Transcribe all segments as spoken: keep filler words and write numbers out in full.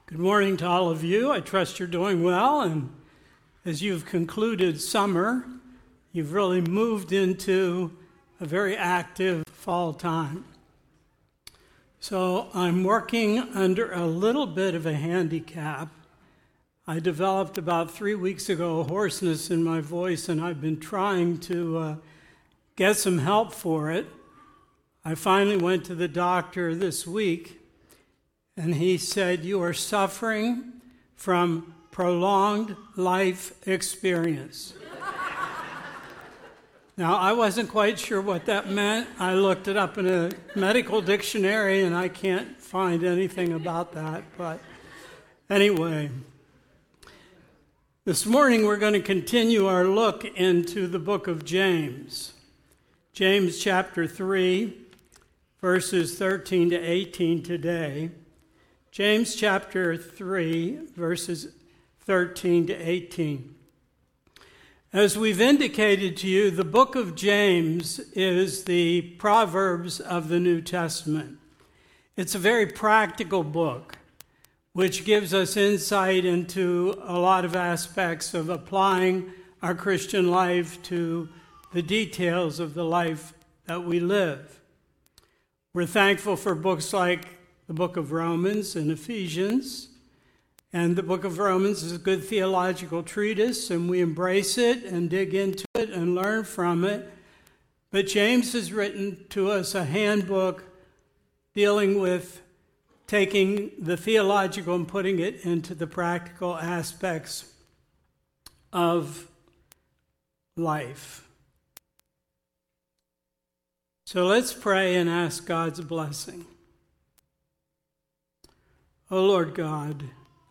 Good morning to all of you. I trust you're doing well, and as you've concluded summer, you've really moved into a very active fall time. So I'm working under a little bit of a handicap. I developed about three weeks ago hoarseness in my voice, and I've been trying to uh, get some help for it. I finally went to the doctor this week, and he said, "You are suffering from prolonged life experience." Now, I wasn't quite sure what that meant. I looked it up in a medical dictionary, and I can't find anything about that. But anyway, this morning we're going to continue our look into the book of James. James chapter three, verses thirteen to eighteen today. James chapter three, verses thirteen to eighteen. As we've indicated to you, the book of James is the Proverbs of the New Testament. It's a very practical book, which gives us insight into a lot of aspects of applying our Christian life to the details of the life that we live. We're thankful for books like the book of Romans and Ephesians. And the book of Romans is a good theological treatise, and we embrace it and dig into it and learn from it. But James has written to us a handbook dealing with taking the theological and putting it into the practical aspects of life. So let's pray and ask God's blessing. O Lord God,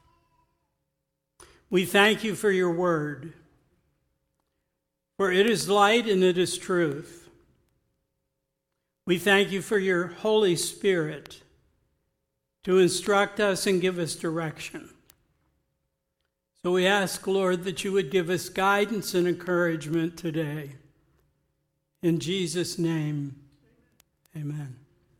we thank you for your word, for it is light and it is truth. We thank you for your Holy Spirit to instruct us and give us direction. So we ask, Lord, that you would give us guidance and encouragement today. In Jesus' name, amen.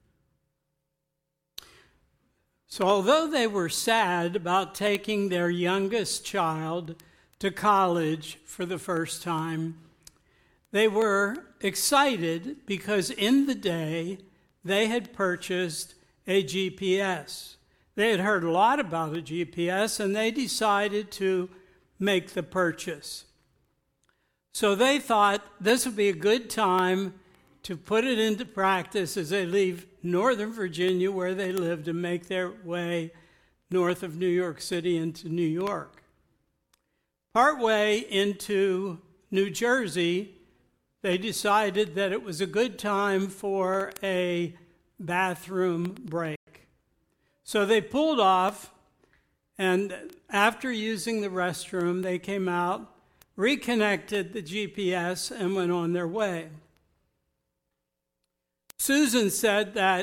So although they were sad about taking their youngest child to college for the first time, they were excited because in the day they had purchased a G P S. They had heard a lot about a G P S, and they decided to make the purchase. So they thought this would be a good time to put it into practice as they leave Northern Virginia, where they lived, and make their way north of New York City into New York. Partway into New Jersey, they decided that it was a good time for a bathroom break. So they pulled off, and after using the restroom, they came out, reconnected the G P S, and went on their way. Susan said that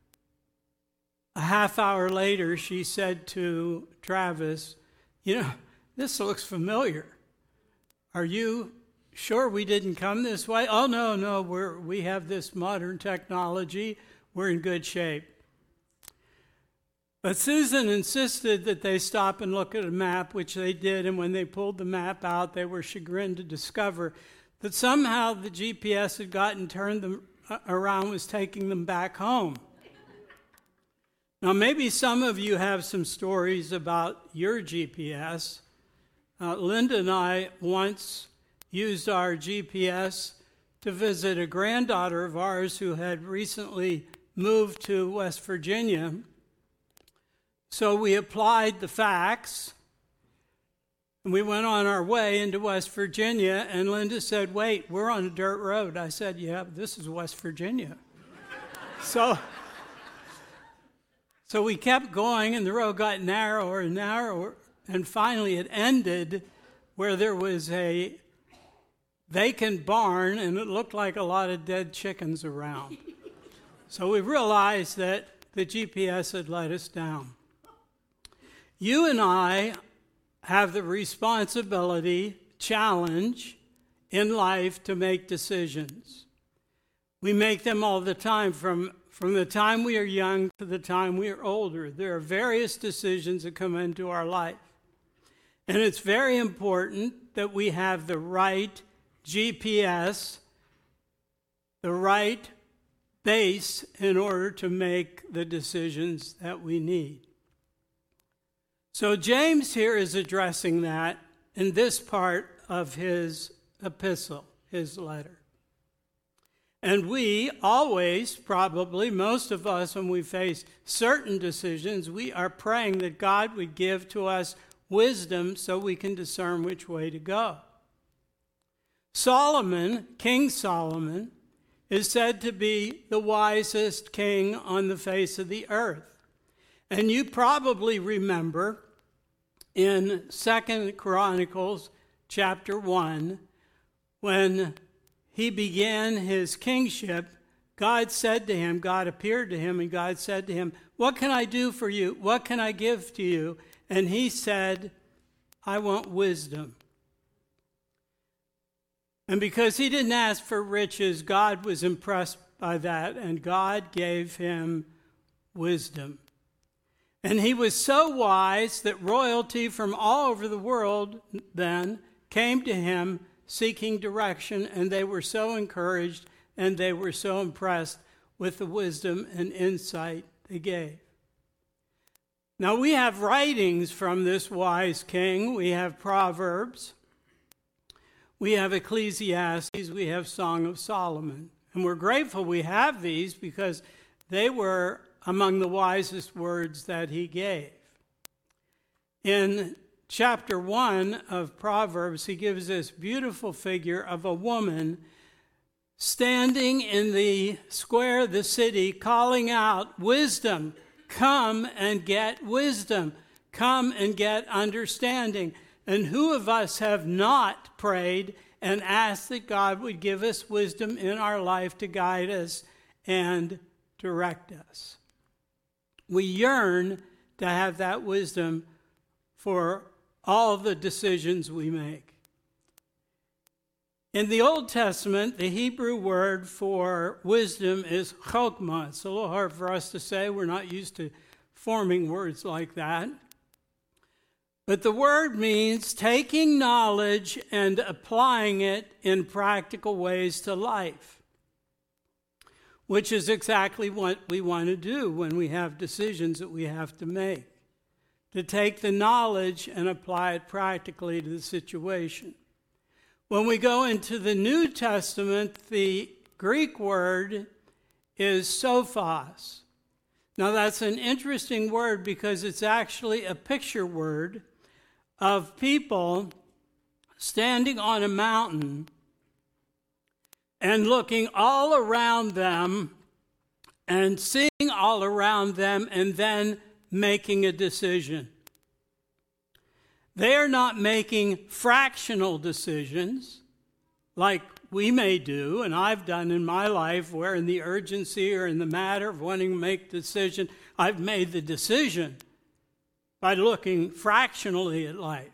a half hour later, she said to Travis, "You know, this looks familiar. Are you sure we didn't come this way?" "Oh, no, no, we're, we have this modern technology. We're in good shape." But Susan insisted that they stop and look at a map, which they did, and when they pulled the map out, they were chagrined to discover that somehow the G P S had gotten turned them around, was taking them back home. Now, maybe some of you have some stories about your G P S. Uh, Linda and I once used our G P S to visit a granddaughter of ours who had recently moved to West Virginia. So we applied the facts, and we went on our way into West Virginia, and Linda said, "Wait, we're on a dirt road." I said, "Yeah, but this is West Virginia." so, so we kept going, and the road got narrower and narrower, and finally it ended where there was a vacant barn, and it looked like a lot of dead chickens around. So we realized that the G P S had let us down. You and I have the responsibility, challenge in life to make decisions. We make them all the time from From the time we are young to the time we are older, there are various decisions that come into our life. And it's very important that we have the right G P S, the right base in order to make the decisions that we need. So James here is addressing that in this part of his epistle, his letter. And we always, probably, most of us, when we face certain decisions, we are praying that God would give to us wisdom so we can discern which way to go. Solomon, King Solomon, is said to be the wisest king on the face of the earth. And you probably remember in Second Chronicles chapter one, when he began his kingship, God said to him, God appeared to him, and God said to him, what can I do for you? What can I give to you? And he said, I want wisdom. And because he didn't ask for riches, God was impressed by that, and God gave him wisdom. And he was so wise that royalty from all over the world then came to him seeking direction, and they were so encouraged and they were so impressed with the wisdom and insight they gave. Now we have writings from this wise king. We have Proverbs, we have Ecclesiastes, we have Song of Solomon. And we're grateful we have these because they were among the wisest words that he gave. In chapter one of Proverbs, he gives this beautiful figure of a woman standing in the square of the city calling out, wisdom, come and get wisdom, come and get understanding. And who of us have not prayed and asked that God would give us wisdom in our life to guide us and direct us? We yearn to have that wisdom for all the decisions we make. In the Old Testament, the Hebrew word for wisdom is chokmah. It's a little hard for us to say. We're not used to forming words like that. But the word means taking knowledge and applying it in practical ways to life, which is exactly what we want to do when we have decisions that we have to make. To take the knowledge and apply it practically to the situation. When we go into the New Testament, the Greek word is sophos. Now that's an interesting word because it's actually a picture word of people standing on a mountain and looking all around them and seeing all around them and then making a decision. They are not making fractional decisions like we may do, and I've done in my life, where in the urgency or in the matter of wanting to make a decision, I've made the decision by looking fractionally at life.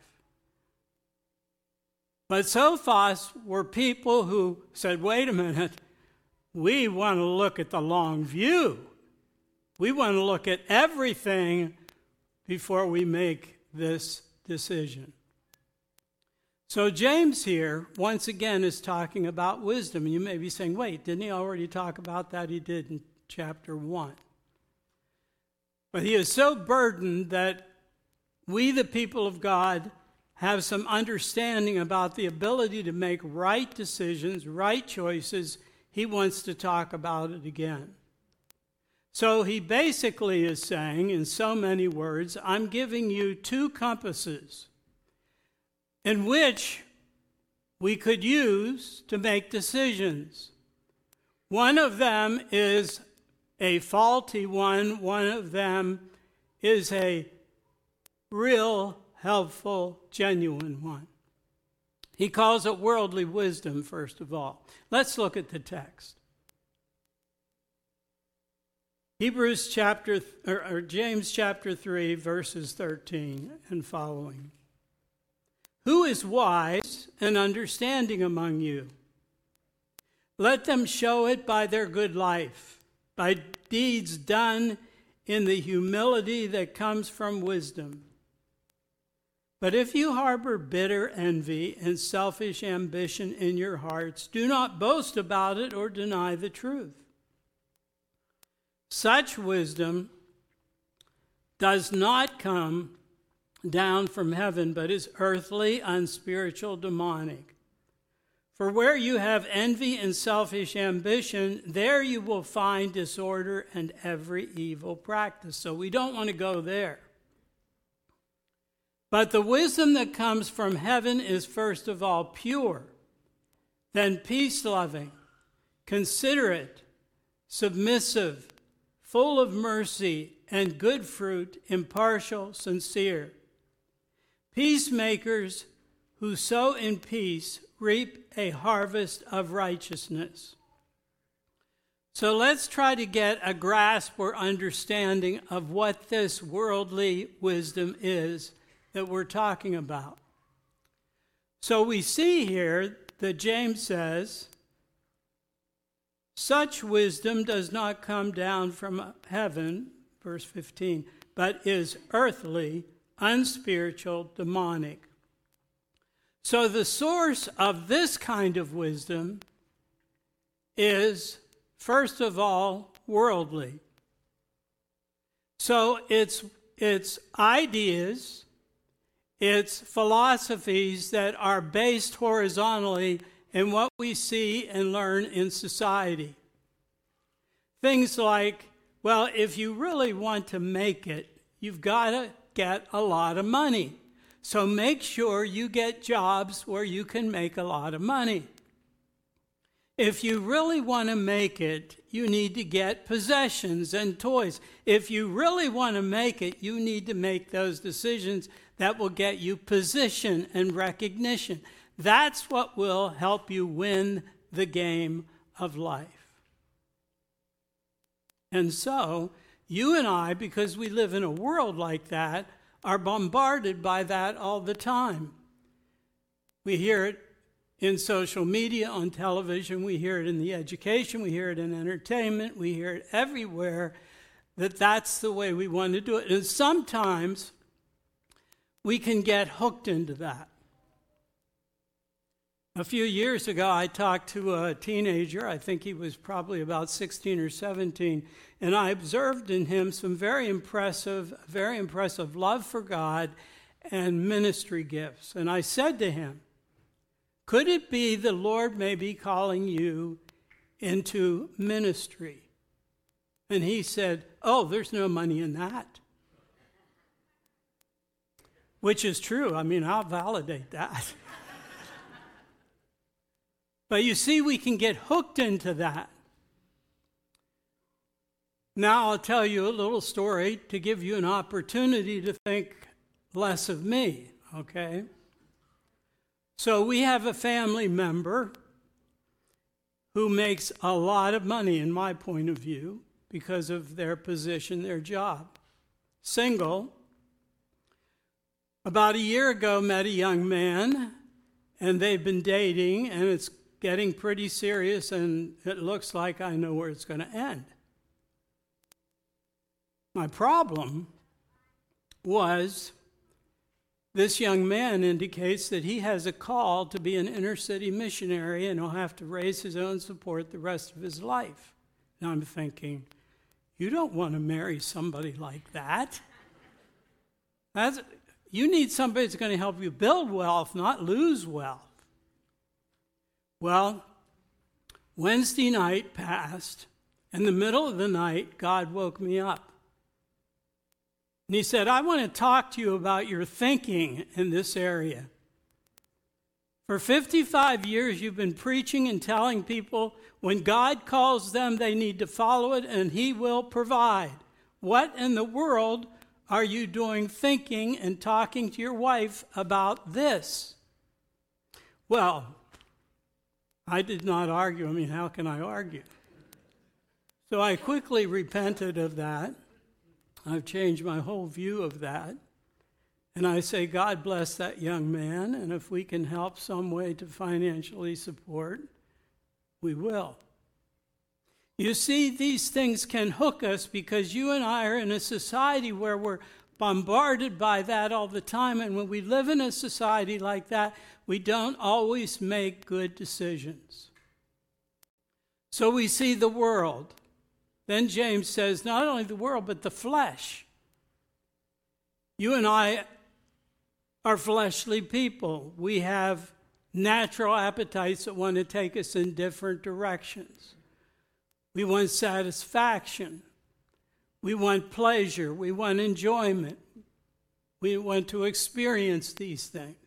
But sophos were people who said, wait a minute, we want to look at the long view. We want to look at everything before we make this decision. So James here, once again, is talking about wisdom. And you may be saying, wait, didn't he already talk about that? He did in chapter one. But he is so burdened that we, the people of God, have some understanding about the ability to make right decisions, right choices. He wants to talk about it again. So he basically is saying, in so many words, I'm giving you two compasses in which we could use to make decisions. One of them is a faulty one. One of them is a real, helpful, genuine one. He calls it worldly wisdom, first of all. Let's look at the text. Hebrews chapter, or, or James chapter three, verses thirteen and following. Who is wise and understanding among you? Let them show it by their good life, by deeds done in the humility that comes from wisdom. But if you harbor bitter envy and selfish ambition in your hearts, do not boast about it or deny the truth. Such wisdom does not come down from heaven, but is earthly, unspiritual, demonic. For where you have envy and selfish ambition, there you will find disorder and every evil practice. So we don't want to go there. But the wisdom that comes from heaven is first of all pure, then peace-loving, considerate, submissive, full of mercy and good fruit, impartial, sincere. Peacemakers who sow in peace reap a harvest of righteousness. So let's try to get a grasp or understanding of what this worldly wisdom is that we're talking about. So we see here that James says, such wisdom does not come down from heaven, verse fifteen, but is earthly, unspiritual, demonic. So the source of this kind of wisdom is, first of all, worldly. So it's, it's ideas, it's philosophies that are based horizontally in what we see and learn in society. Things like, well, if you really want to make it, you've got to get a lot of money. So make sure you get jobs where you can make a lot of money. If you really want to make it, you need to get possessions and toys. If you really want to make it, you need to make those decisions that will get you position and recognition. That's what will help you win the game of life. And so, you and I, because we live in a world like that, are bombarded by that all the time. We hear it in social media, on television, we hear it in the education, we hear it in entertainment, we hear it everywhere, that that's the way we want to do it. And sometimes we can get hooked into that. A few years ago, I talked to a teenager, I think he was probably about sixteen or seventeen, and I observed in him some very impressive, very impressive love for God and ministry gifts. And I said to him, could it be the Lord may be calling you into ministry? And he said, oh, there's no money in that. Which is true. I mean, I'll validate that. But you see, we can get hooked into that. Now I'll tell you a little story to give you an opportunity to think less of me, okay? So we have a family member who makes a lot of money, in my point of view, because of their position, their job. Single. About a year ago, met a young man, and they've been dating, and it's getting pretty serious, and it looks like I know where it's going to end. My problem was this young man indicates that he has a call to be an inner city missionary, and he'll have to raise his own support the rest of his life. And I'm thinking, you don't want to marry somebody like that. That's, you need somebody that's going to help you build wealth, not lose wealth. Well, Wednesday night passed. In the middle of the night, God woke me up. And he said, I want to talk to you about your thinking in this area. For fifty-five years, you've been preaching and telling people when God calls them, they need to follow it and he will provide. What in the world are you doing thinking and talking to your wife about this? Well, I did not argue. I mean, how can I argue? So I quickly repented of that. I've changed my whole view of that. And I say, God bless that young man, and if we can help some way to financially support, we will. You see, these things can hook us because you and I are in a society where we're bombarded by that all the time. And when we live in a society like that, we don't always make good decisions. So we see the world. Then James says, not only the world, but the flesh. You and I are fleshly people. We have natural appetites that want to take us in different directions. We want satisfaction. We want pleasure. We want enjoyment. We want to experience these things.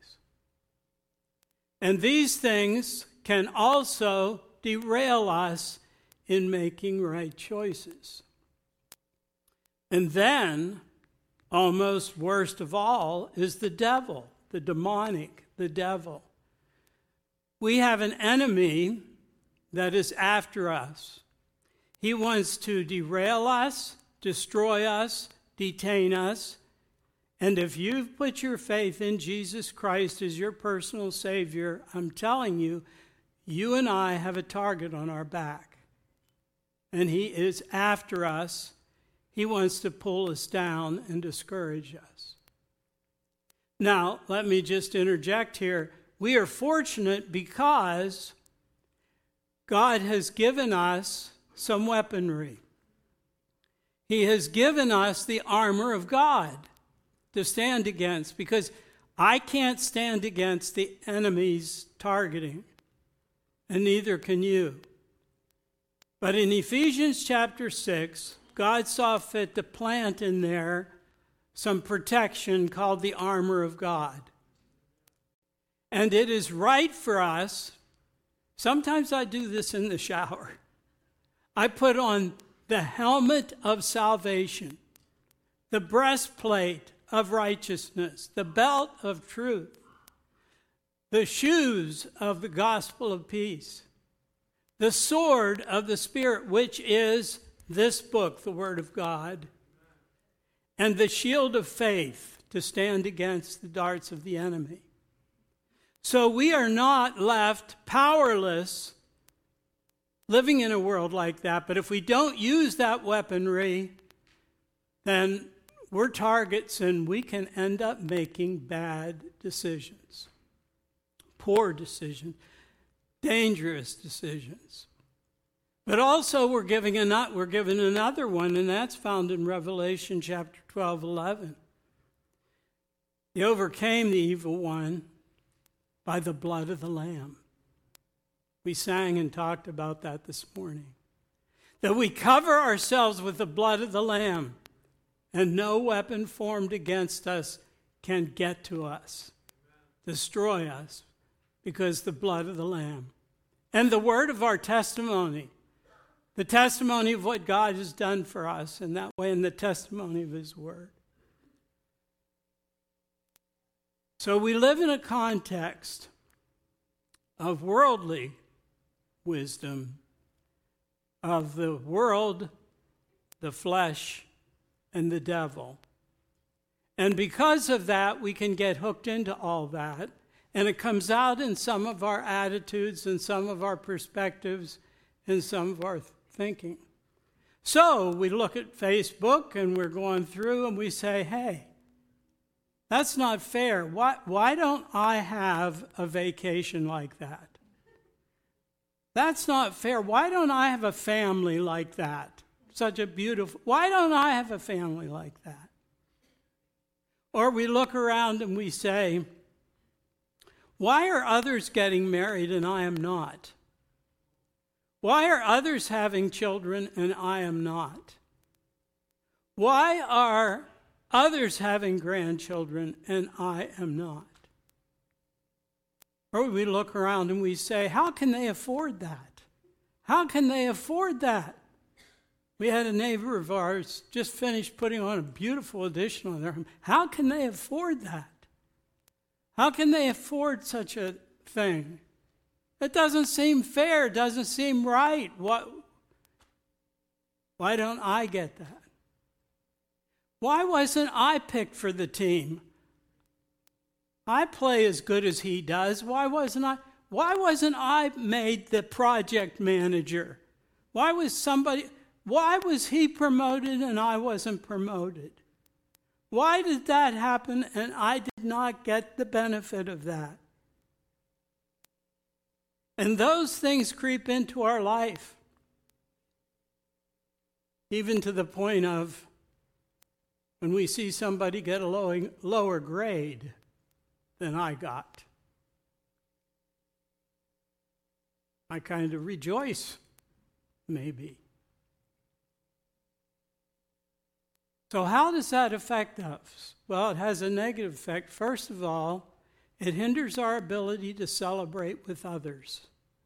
And these things can also derail us in making right choices. And then, almost worst of all, is the devil, the demonic, the devil. We have an enemy that is after us. He wants to derail us, destroy us, detain us. And if you've put your faith in Jesus Christ as your personal Savior, I'm telling you, you and I have a target on our back. And he is after us. He wants to pull us down and discourage us. Now, let me just interject here. We are fortunate because God has given us some weaponry. He has given us the armor of God to stand against, because I can't stand against the enemy's targeting, and neither can you. But in Ephesians chapter six, God saw fit to plant in there some protection called the armor of God. And it is right for us. Sometimes I do this in the shower. I put on the helmet of salvation, the breastplate of righteousness, the belt of truth, the shoes of the gospel of peace, the sword of the Spirit, which is this book, the Word of God, and the shield of faith to stand against the darts of the enemy. So we are not left powerless living in a world like that. But if we don't use that weaponry, then we're targets and we can end up making bad decisions, poor decisions, dangerous decisions. But also we're giving a, we're given another one, and that's found in Revelation chapter twelve, eleven. He overcame the evil one by the blood of the Lamb. We sang and talked about that this morning. That we cover ourselves with the blood of the Lamb, and no weapon formed against us can get to us, destroy us, because the blood of the Lamb. And the word of our testimony, the testimony of what God has done for us, and that way in the testimony of his word. So we live in a context of worldly wisdom, of the world, the flesh, and the devil. And because of that, we can get hooked into all that. And it comes out in some of our attitudes and some of our perspectives and some of our thinking. So we look at Facebook and we're going through and we say, hey, that's not fair. Why, why don't I have a vacation like that? That's not fair. Why don't I have a family like that? Such a beautiful, why don't I have a family like that? Or we look around and we say, why are others getting married and I am not? Why are others having children and I am not? Why are others having grandchildren and I am not? Or we look around and we say, how can they afford that? How can they afford that? We had a neighbor of ours just finished putting on a beautiful addition on their home. How can they afford that? How can they afford such a thing? It doesn't seem fair. It doesn't seem right. What? Why don't I get that? Why wasn't I picked for the team? I play as good as he does. Why wasn't I? Why wasn't I made the project manager? Why was somebody, why was he promoted and I wasn't promoted? Why did that happen and I did not get the benefit of that? And those things creep into our life, even to the point of when we see somebody get a low, lower grade than I got. I kind of rejoice, maybe. So how does that affect us? Well, it has a negative effect. First of all, it hinders our ability to celebrate with others.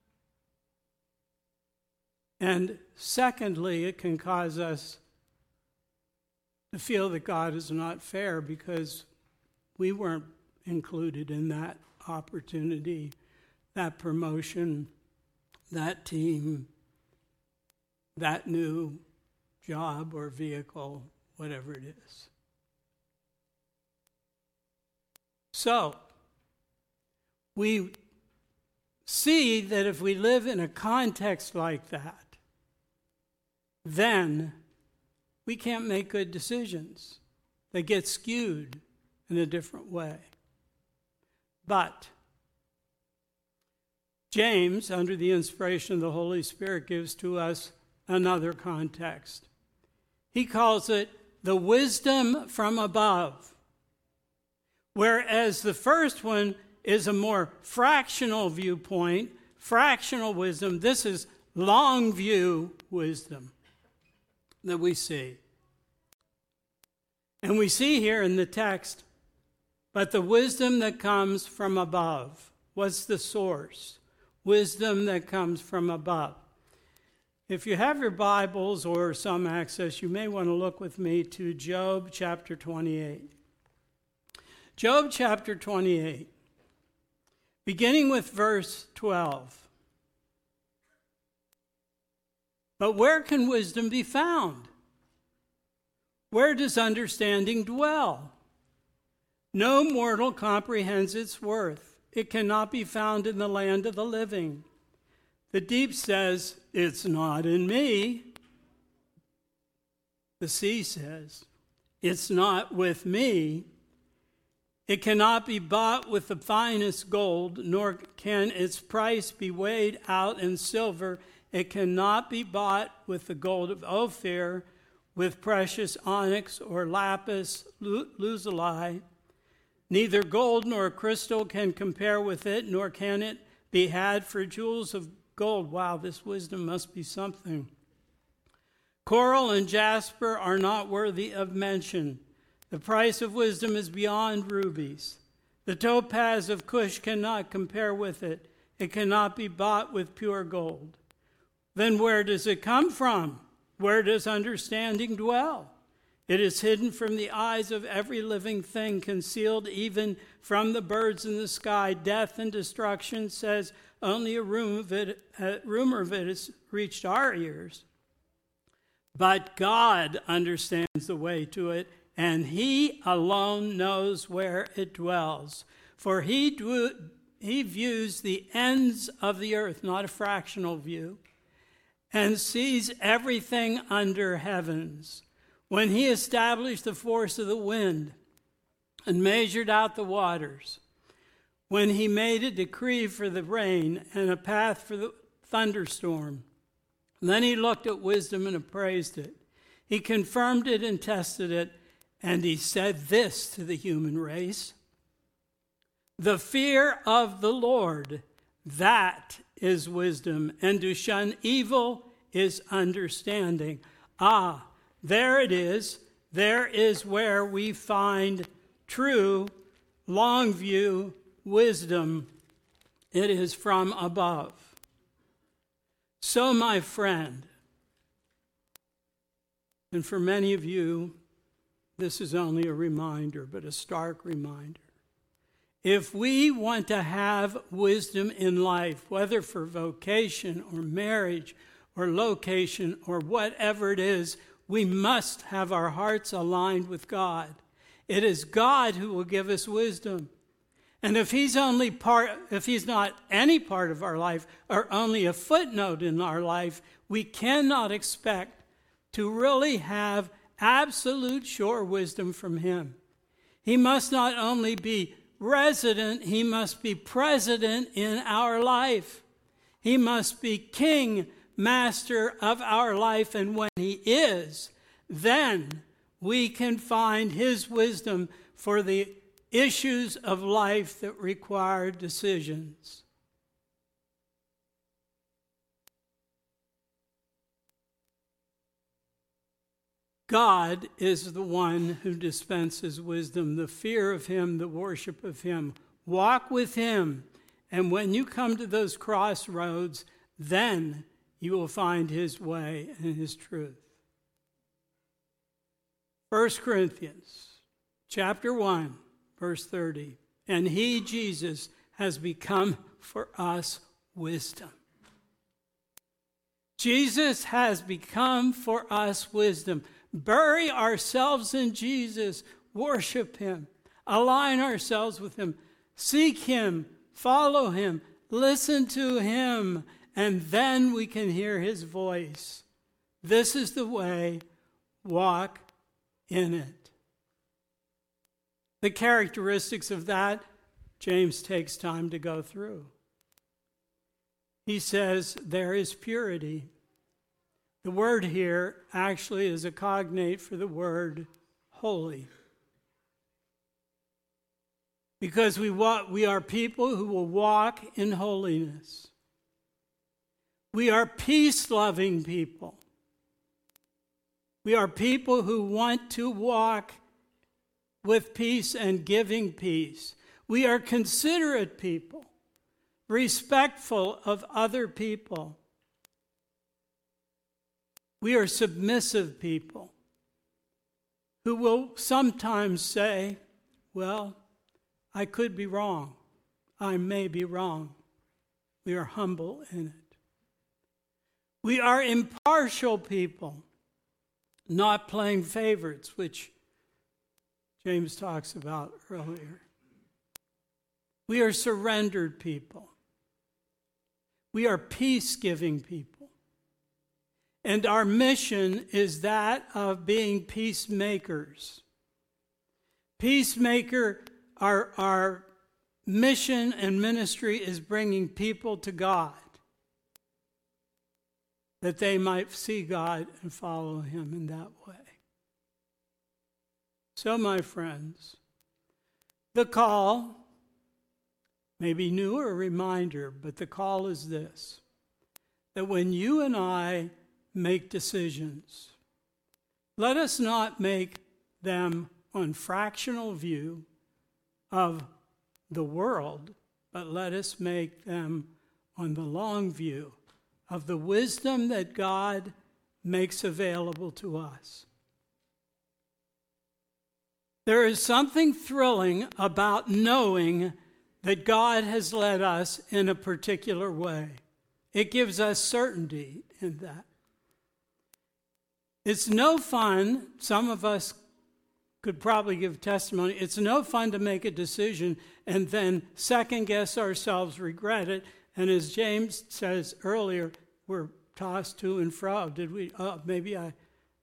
And secondly, it can cause us to feel that God is not fair because we weren't included in that opportunity, that promotion, that team, that new job or vehicle, whatever it is. So, we see that if we live in a context like that, then we can't make good decisions. They get skewed in a different way. But James, under the inspiration of the Holy Spirit, gives to us another context. He calls it the wisdom from above. Whereas the first one is a more fractional viewpoint, fractional wisdom, this is long view wisdom that we see. And we see here in the text, but the wisdom that comes from above. What's the source? Wisdom that comes from above. If you have your Bibles or some access, you may want to look with me to Job chapter twenty-eight. Job chapter twenty-eight, beginning with verse twelve. But where can wisdom be found? Where does understanding dwell? No mortal comprehends its worth. It cannot be found in the land of the living. The deep says, it's not in me. The sea says, it's not with me. It cannot be bought with the finest gold, nor can its price be weighed out in silver. It cannot be bought with the gold of Ophir, with precious onyx or lapis lazuli. Neither gold nor crystal can compare with it, nor can it be had for jewels of gold. Wow, this wisdom must be something. Coral and jasper are not worthy of mention. The price of wisdom is beyond rubies. The topaz of Cush cannot compare with it. It cannot be bought with pure gold. Then where does it come from? Where does understanding dwell? It is hidden from the eyes of every living thing, concealed even from the birds in the sky. Death and destruction, says, only a rumor of it, a rumor of it has reached our ears. But God understands the way to it, and he alone knows where it dwells. For he, dw- he views the ends of the earth, not a fractional view, and sees everything under heavens. When he established the force of the wind and measured out the waters, when he made a decree for the rain and a path for the thunderstorm, then he looked at wisdom and appraised it. He confirmed it and tested it, and he said this to the human race: the fear of the Lord, that is wisdom, and to shun evil is understanding. Ah, there it is. There is where we find true, long view wisdom. It is from above. So, my friend, and for many of you, this is only a reminder, but a stark reminder. If we want to have wisdom in life, whether for vocation or marriage or location or whatever it is, we must have our hearts aligned with God. It is God who will give us wisdom. And if he's only part, if he's not any part of our life or only a footnote in our life, we cannot expect to really have absolute sure wisdom from him. He must not only be resident, he must be president in our life. He must be king, master of our life. And when he is, then we can find his wisdom for the issues of life that require decisions. God is the one who dispenses wisdom, the fear of him, the worship of him. Walk with him, and when you come to those crossroads, then you will find his way and his truth. First Corinthians chapter one, verse thirty. And he, Jesus, has become for us wisdom. Jesus has become for us wisdom. Bury ourselves in Jesus. Worship him. Align ourselves with him. Seek him. Follow him. Listen to him. And then we can hear his voice. This is the way. Walk in it. The characteristics of that, James takes time to go through. He says there is purity. The word here actually is a cognate for the word holy. Because we walk, we are people who will walk in holiness. We are peace-loving people. We are people who want to walk with peace and giving peace. We are considerate people, respectful of other people. We are submissive people who will sometimes say, well, I could be wrong. I may be wrong. We are humble in it. We are impartial people, not playing favorites, which James talks about earlier. We are surrendered people. We are peace-giving people. And our mission is that of being peacemakers. Peacemaker, our, our mission and ministry is bringing people to God, that they might see God and follow him in that way. So, my friends, the call may be new or a reminder, but the call is this, that when you and I make decisions, let us not make them on fractional view of the world, but let us make them on the long view of the wisdom that God makes available to us. There is something thrilling about knowing that God has led us in a particular way. It gives us certainty in that. It's no fun, some of us could probably give testimony, it's no fun to make a decision and then second guess ourselves, regret it, and as James says earlier, we're tossed to and fro. Did we, oh, maybe I...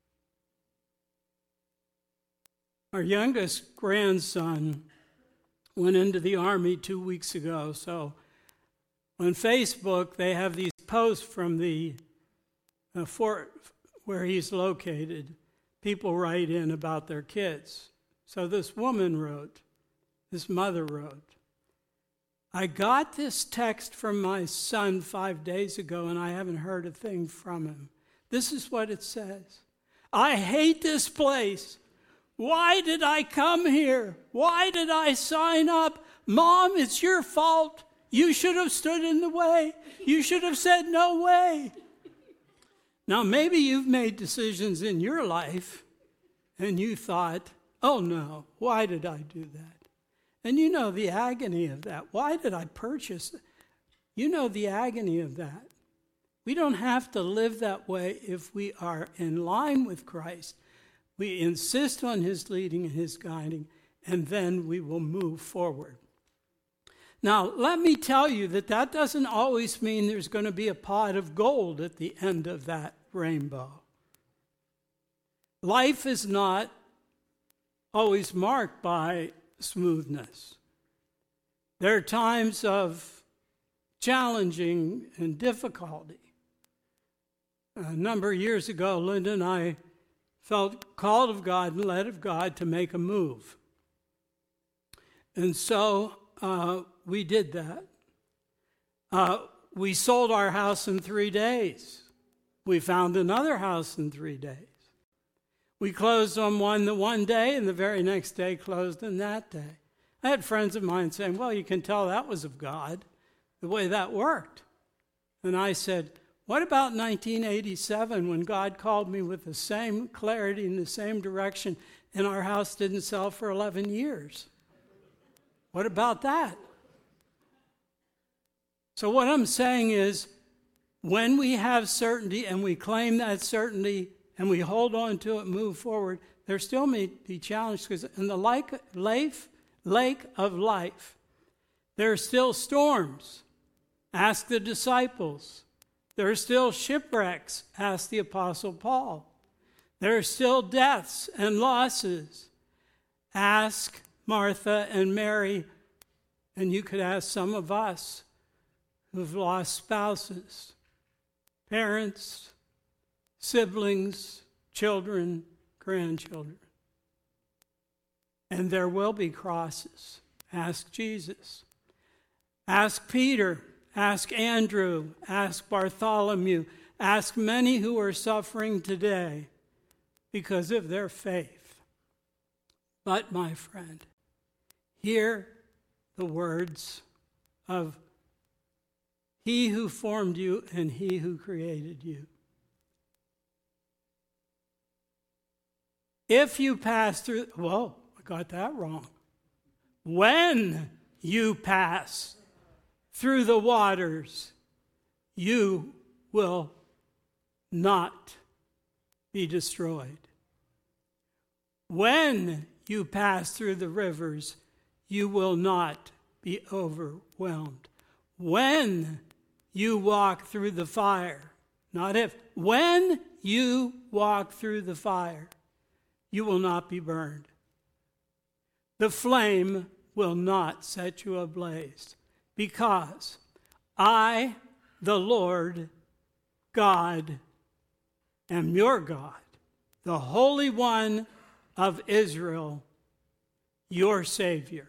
Our youngest grandson went into the Army two weeks ago, so on Facebook they have these posts from the uh, fort where he's located. People write in about their kids. So this woman wrote, this mother wrote, I got this text from my son five days ago and I haven't heard a thing from him. This is what it says. I hate this place. Why did I come here? Why did I sign up? Mom, it's your fault. You should have stood in the way. You should have said no way. Now, maybe you've made decisions in your life and you thought, oh no, why did I do that? And you know the agony of that. Why did I purchase it? You know the agony of that. We don't have to live that way if we are in line with Christ. We insist on his leading and his guiding, and then we will move forward. Now, let me tell you that that doesn't always mean there's going to be a pot of gold at the end of that rainbow. Life is not always marked by smoothness. There are times of challenging and difficulty. A number of years ago, Linda and I felt called of God and led of God to make a move. And so uh, we did that. Uh, we sold our house in three days. We found another house in three days. We closed on one the one day, and the very next day closed on that day. I had friends of mine saying, well, you can tell that was of God, the way that worked. And I said, what about nineteen eighty-seven when God called me with the same clarity in the same direction, and our house didn't sell for eleven years? What about that? So what I'm saying is, when we have certainty and we claim that certainty and we hold on to it and move forward, there still may be challenges, because in the lake, lake of life, there are still storms. Ask the disciples. There are still shipwrecks. Ask the Apostle Paul. There are still deaths and losses. Ask Martha and Mary, and you could ask some of us who've lost spouses, parents, siblings, children, grandchildren. And there will be crosses. Ask Jesus. Ask Peter. Ask Andrew. Ask Bartholomew. Ask many who are suffering today because of their faith. But, my friend, hear the words of He who formed you and He who created you. If you pass through, whoa, I got that wrong. When you pass through the waters, you will not be destroyed. When you pass through the rivers, you will not be overwhelmed. When you walk through the fire, not if, when you walk through the fire, you will not be burned. The flame will not set you ablaze, because I, the Lord God, am your God, the Holy One of Israel, your Savior.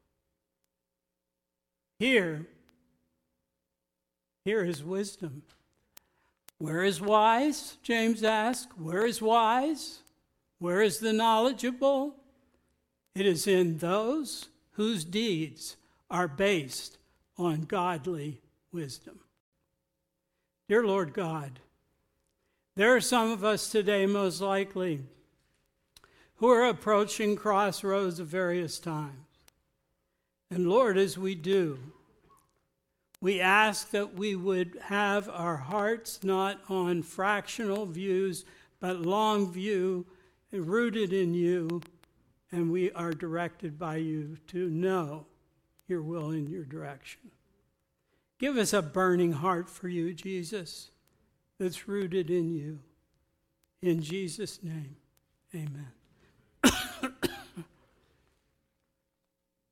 Here, here is wisdom. Where is wise? James asked. Where is wise? Where is the knowledgeable? It is in those whose deeds are based on godly wisdom. Dear Lord God, there are some of us today, most likely, who are approaching crossroads of various times. And Lord, as we do, we ask that we would have our hearts not on fractional views, but long view, rooted in you, and we are directed by you to know your will and your direction. Give us a burning heart for you, Jesus, that's rooted in you. In Jesus' name, amen.